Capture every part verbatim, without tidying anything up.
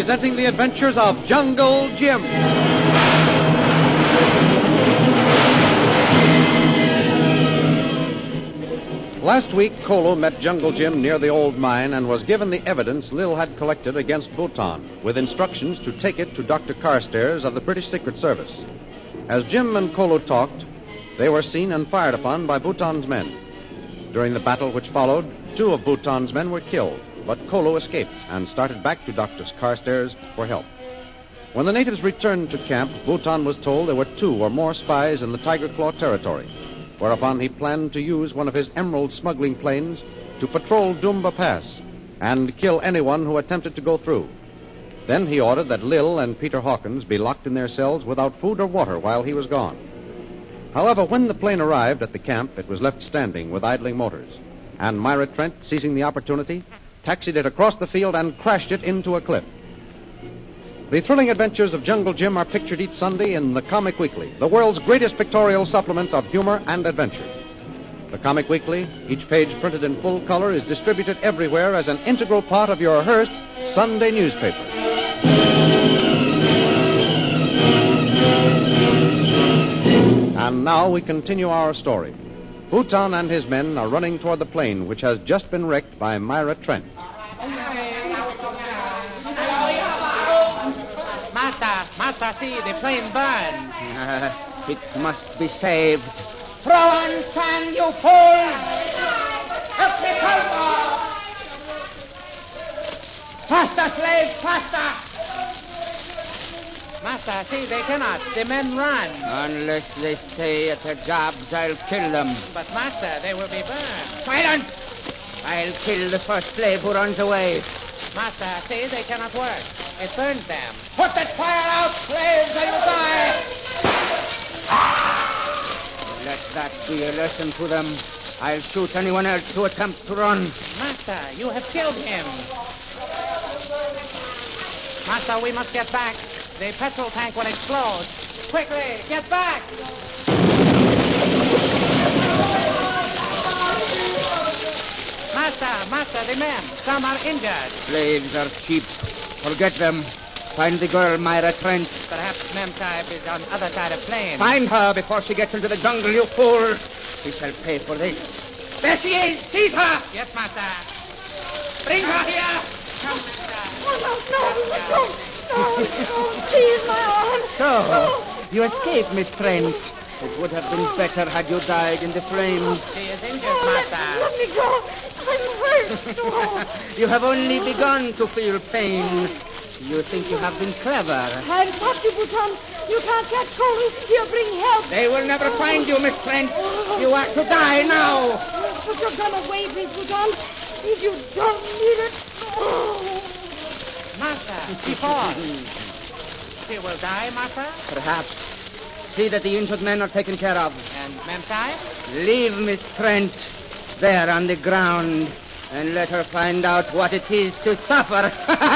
presenting the adventures of Jungle Jim. Last week, Kolo met Jungle Jim near the old mine and was given the evidence Lil had collected against Bhutan, with instructions to take it to Doctor Carstairs of the British Secret Service. As Jim and Kolo talked, they were seen and fired upon by Bhutan's men. During the battle which followed, two of Bhutan's men were killed, but Kolo escaped and started back to Doctor Carstairs for help. When the natives returned to camp, Bhutan was told there were two or more spies in the Tiger Claw territory, whereupon he planned to use one of his emerald smuggling planes to patrol Dumba Pass and kill anyone who attempted to go through. Then he ordered that Lil and Peter Hawkins be locked in their cells without food or water while he was gone. However, when the plane arrived at the camp, it was left standing with idling motors, and Myra Trent, seizing the opportunity, taxied it across the field and crashed it into a cliff. The thrilling adventures of Jungle Jim are pictured each Sunday in the Comic Weekly, the world's greatest pictorial supplement of humor and adventure. The Comic Weekly, each page printed in full color, is distributed everywhere as an integral part of your Hearst Sunday newspaper. And now we continue our story. Bhutan and his men are running toward the plane which has just been wrecked by Myra Trent. Master, Master, see, the plane burned. Uh, it must be saved. Throw on sand, you fool! Up the cover! Faster, slaves, faster! Master, see, they cannot. The men run. Unless they stay at their jobs, I'll kill them. But, Master, they will be burned. Silence! I'll kill the first slave who runs away. Master, see, they cannot work. It burns them. Put that fire out, slaves, or you die! Let that be a lesson to them. I'll shoot anyone else who attempts to run. Master, you have killed him. Master, we must get back. The petrol tank will explode. Quickly, get back! Master, Master, the men. Some are injured. Slaves are cheap. Forget them. Find the girl, Myra Trent. Perhaps Mem Sahib is on the other side of the plane. Find her before she gets into the jungle, you fool. She shall pay for this. There she is. Seize her. Yes, Master. Bring her here. Come, Master. Oh, no, no, no. No, no, please, my arm. So, No. you escaped, Miss Trent. It would have been better had you died in the flames. She is injured, Oh, let, Master. let me go. I'm hurt. No. You have only begun to feel pain. You think you have been clever. I'll stop you, Bhutan. You can't catch Kolo. He'll bring help. They will never find you, Miss Trent. You are to die now. Put your gun away, please, Bhutan. If you don't need it. Oh. Master, she falls. She will die, Master? Perhaps. See that the injured men are taken care of. And Mem Sahib? Leave Miss Trent there on the ground and let her find out what it is to suffer.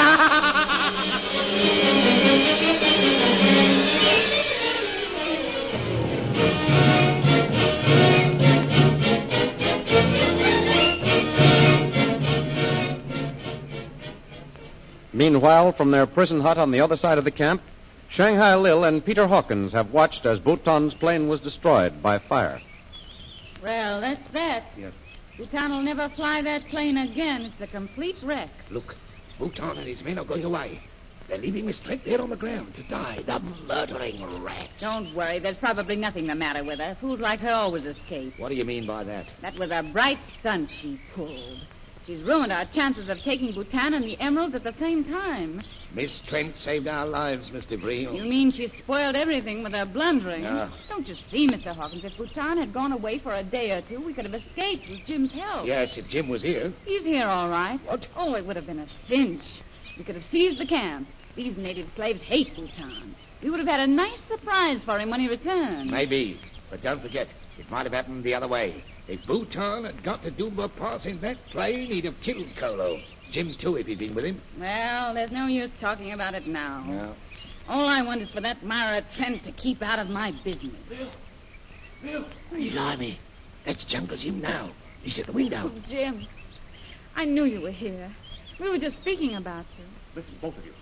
Meanwhile, from their prison hut on the other side of the camp, Shanghai Lil and Peter Hawkins have watched as Bhutan's plane was destroyed by fire. Well, that's that. Yes. Bhutan will never fly that plane again. It's a complete wreck. Look, Bhutan and his men are going away. They're leaving Miss Trent there on the ground to die, the murdering rat. Don't worry. There's probably nothing the matter with her. Fools like her always escape. What do you mean by that? That was a bright stunt she pulled. She's ruined our chances of taking Bhutan and the emeralds at the same time. Miss Trent saved our lives, Mister Breel. You mean she spoiled everything with her blundering? Yeah. Don't you see, Mister Hawkins, if Bhutan had gone away for a day or two, we could have escaped with Jim's help. Yes, if Jim was here. He's here, all right. What? Oh, it would have been a cinch. We could have seized the camp. These native slaves hate Bhutan. We would have had a nice surprise for him when he returned. Maybe. But don't forget, it might have happened the other way. If Bhutan had got to Dumba Pass in that plane, he'd have killed Kolo. Jim, too, if he'd been with him. Well, there's no use talking about it now. No. All I want is for that Myra Trent to keep out of my business. Bill! Bill! Blimey. That's Jungle Jim now. He's at the window. Oh, Jim, I knew you were here. We were just speaking about you. Listen, both of you. Yes.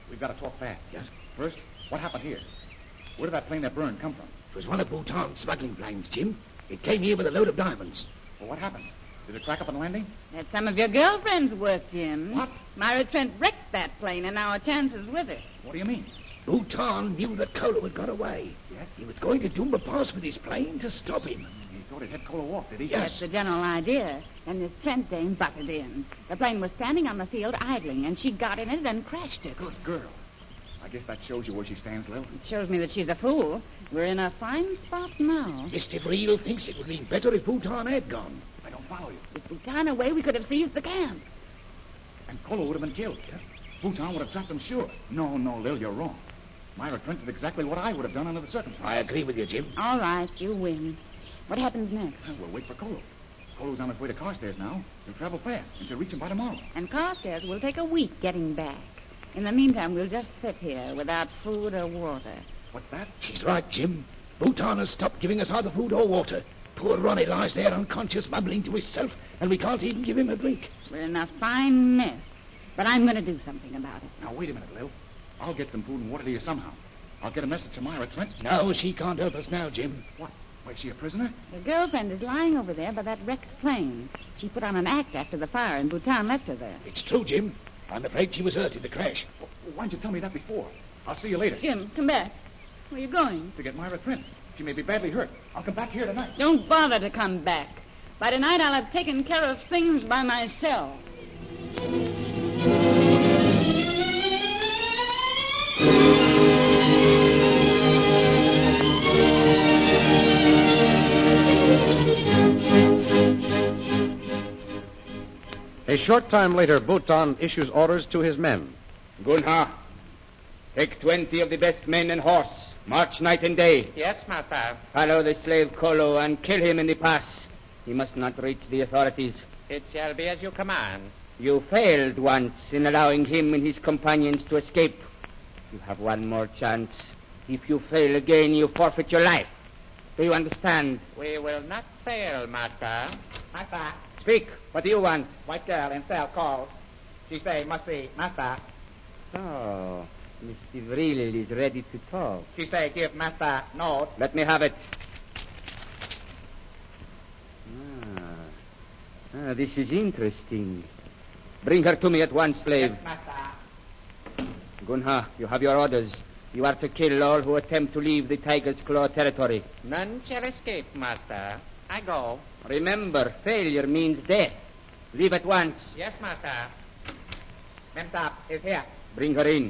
We've got to talk fast. Yes. First, what happened here? Where did that plane that burned come from? It was one of Bhutan's smuggling planes, Jim. It came here with a load of diamonds. Well, what happened? Did it crack up on landing? That's some of your girlfriend's work, Jim. What? Myra Trent wrecked that plane, and our chances with her. What do you mean? Bhutan knew that Kolo had got away. Yes? He was going to Dumba Pass with his plane to stop him. He thought he'd had Kolo off, did he? That's the general idea. And this Trent dame butted in. The plane was standing on the field idling, and she got in it and crashed it. Good girl. I guess that shows you where she stands, Lil. It shows me that she's a fool. We're in a fine spot now. Mister Vreel thinks it would have been better if Bhutan had gone. I don't follow you. If we got away, we could have seized the camp. And Kolo would have been killed. Yes? Bhutan would have trapped him sure. No, no, Lil, you're wrong. Myra Trent did exactly what I would have done under the circumstances. I agree with you, Jim. All right, you win. What happens next? Well, we'll wait for Kolo. Kolo's on his way to Carstairs now. He'll travel fast. We should reach him by tomorrow. And Carstairs will take a week getting back. In the meantime, we'll just sit here without food or water. What's that? She's right, Jim. Bhutan has stopped giving us either food or water. Poor Ronnie lies there unconscious, mumbling to himself, and we can't even give him a drink. We're in a fine mess. But I'm going to do something about it. Now, wait a minute, Lil. I'll get some food and water to you somehow. I'll get a message to Myra Trent. No, she can't help us now, Jim. What? Why, is she a prisoner? Your girlfriend is lying over there by that wrecked plane. She put on an act after the fire, and Bhutan left her there. It's true, Jim. I'm afraid she was hurt in the crash. Well, why didn't you tell me that before? I'll see you later. Jim, come back. Where are you going? To get Myra Trent. She may be badly hurt. I'll come back here tonight. Don't bother to come back. By tonight, I'll have taken care of things by myself. A short time later, Bhutan issues orders to his men. Gunha, take twenty of the best men and horse. March night and day. Yes, master. Follow the slave Kolo and kill him in the pass. He must not reach the authorities. It shall be as you command. You failed once in allowing him and his companions to escape. You have one more chance. If you fail again, you forfeit your life. Do you understand? We will not fail, master. Master, Speak. What do you want? white girl in cell called. She say must be master. Oh, Mister Vreel is ready to talk. She say give master note. Let me have it. Ah. ah, this is interesting. Bring her to me at once, slave. Yes, master. Gunha, you have your orders. You are to kill all who attempt to leave the Tiger's Claw territory. None shall escape, master. I go. Remember, failure means death. Leave at once. Yes, master. Memsap is here. Bring her in.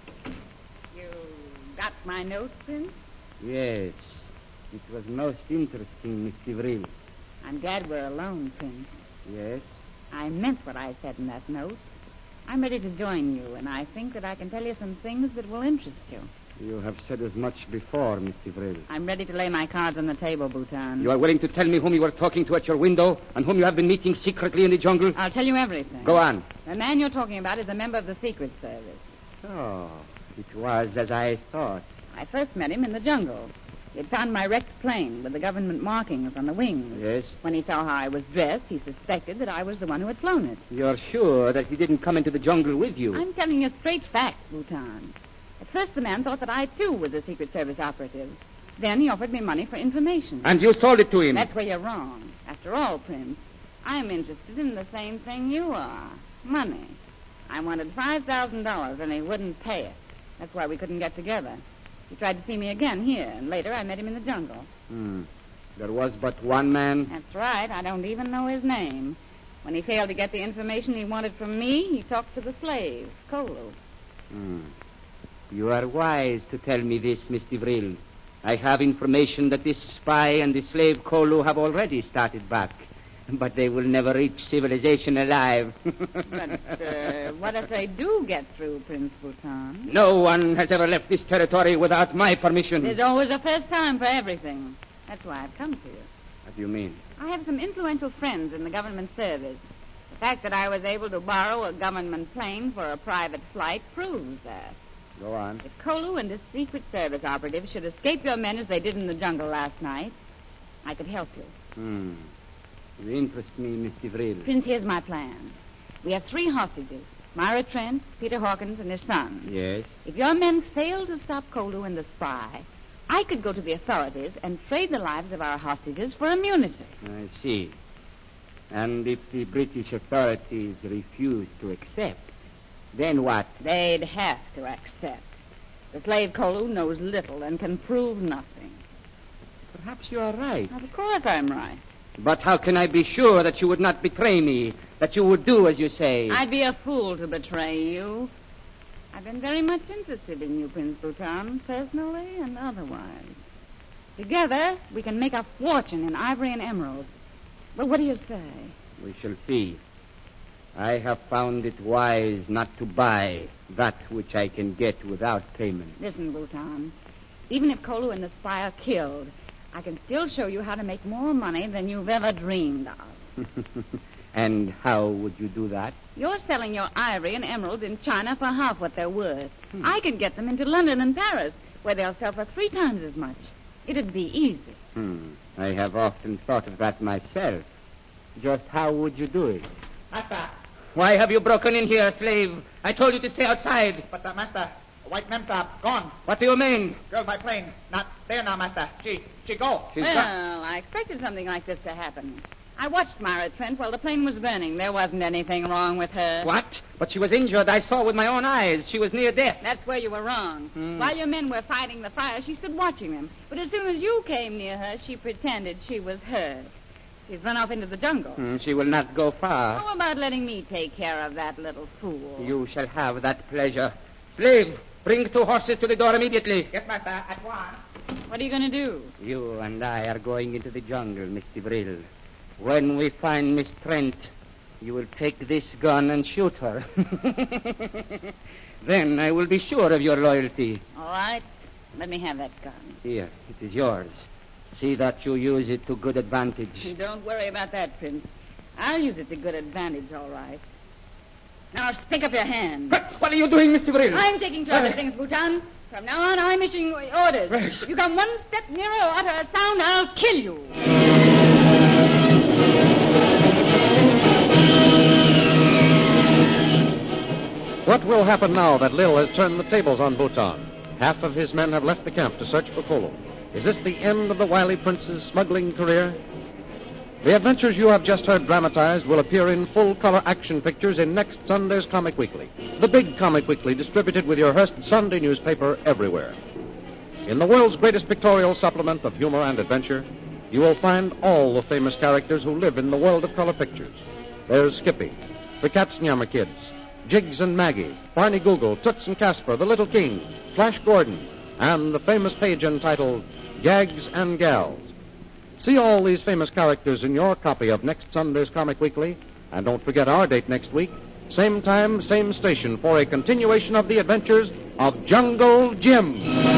You got my note, Prince? Yes. It was most interesting, Mister Vreel. I'm glad we're alone, Prince. Yes? I meant what I said in that note. I'm ready to join you, and I think that I can tell you some things that will interest you. You have said as much before, Mister Vreel. I'm ready to lay my cards on the table, Bhutan. You are willing to tell me whom you were talking to at your window and whom you have been meeting secretly in the jungle? I'll tell you everything. Go on. The man you're talking about is a member of the Secret Service. Oh, it was as I thought. I first met him in the jungle. He'd found my wrecked plane with the government markings on the wings. Yes? When he saw how I was dressed, he suspected that I was the one who had flown it. You're sure that he didn't come into the jungle with you? I'm telling you straight facts, Bhutan. At first, the man thought that I, too, was a Secret Service operative. Then he offered me money for information. And you sold it to him? That's where you're wrong. After all, Prince, I'm interested in the same thing you are. Money. I wanted five thousand dollars, and he wouldn't pay it. That's why we couldn't get together. He tried to see me again here, and later I met him in the jungle. Hmm. There was but one man? That's right. I don't even know his name. When he failed to get the information he wanted from me, he talked to the slave, Kolo. Hmm. You are wise to tell me this, Mister Vreel. I have information that this spy and the slave Kolo have already started back. But they will never reach civilization alive. But uh, what if they do get through, Prince Bhutan? No one has ever left this territory without my permission. There's always a first time for everything. That's why I've come to you. What do you mean? I have some influential friends in the government service. The fact that I was able to borrow a government plane for a private flight proves that. Go on. If Kolo and his Secret Service operatives should escape your men as they did in the jungle last night, I could help you. Hmm. You interest me, Mister Vreel. Prince, here's my plan. We have three hostages. Myra Trent, Peter Hawkins, and his son. Yes. If your men fail to stop Kolu and the spy, I could go to the authorities and trade the lives of our hostages for immunity. I see. And if the British authorities refuse to accept, then what? They'd have to accept. The slave Kolu knows little and can prove nothing. Perhaps you are right. Of course I'm right. But how can I be sure that you would not betray me, that you would do as you say? I'd be a fool to betray you. I've been very much interested in you, Prince Bhutan, personally and otherwise. Together, we can make a fortune in ivory and emeralds. But what do you say? We shall see. I have found it wise not to buy that which I can get without payment. Listen, Bhutan. Even if Kolu and the spy are killed, I can still show you how to make more money than you've ever dreamed of. And how would you do that? You're selling your ivory and emeralds in China for half what they're worth. Hmm. I can get them into London and Paris, where they'll sell for three times as much. It'd be easy. Hmm. I have often thought of that myself. Just how would you do it? Master, Why have you broken in here, slave? I told you to stay outside. but uh, master, white memtab, gone. What do you mean? Girl by plane, not there now, master. She, she go. She's Well, I expected something like this to happen. I watched Myra Trent while the plane was burning. There wasn't anything wrong with her. What? But she was injured. I saw with my own eyes. She was near death. That's where you were wrong. Hmm. While your men were fighting the fire, she stood watching them. But as soon as you came near her, she pretended she was hurt. She's run off into the jungle. Hmm, she will not go far. How about letting me take care of that little fool? You shall have that pleasure. Slave, bring two horses to the door immediately. Yes, master, at once. What are you going to do? You and I are going into the jungle, Miss DeVril. When we find Miss Trent, you will take this gun and shoot her. Then I will be sure of your loyalty. All right. Let me have that gun. Here, it is yours. See that you use it to good advantage. Don't worry about that, Prince. I'll use it to good advantage, all right. Now, stick up your hand. But what are you doing, Miss DeVril? I'm taking charge of things, Bhutan. From now on, I'm issuing orders. Right. If you come one step nearer or utter a sound, I'll kill you. What will happen now that Lil has turned the tables on Bhutan? Half of his men have left the camp to search for Kolu. Is this the end of the wily prince's smuggling career? The adventures you have just heard dramatized will appear in full-color action pictures in next Sunday's Comic Weekly, the big Comic Weekly distributed with your Hearst Sunday newspaper everywhere. In the world's greatest pictorial supplement of humor and adventure, you will find all the famous characters who live in the world of color pictures. There's Skippy, the Katzenjammer Kids, Jiggs and Maggie, Barney Google, Toots and Casper, the Little King, Flash Gordon, and the famous page entitled Gags and Gals. See all these famous characters in your copy of next Sunday's Comic Weekly, and don't forget our date next week, same time, same station, for a continuation of the adventures of Jungle Jim.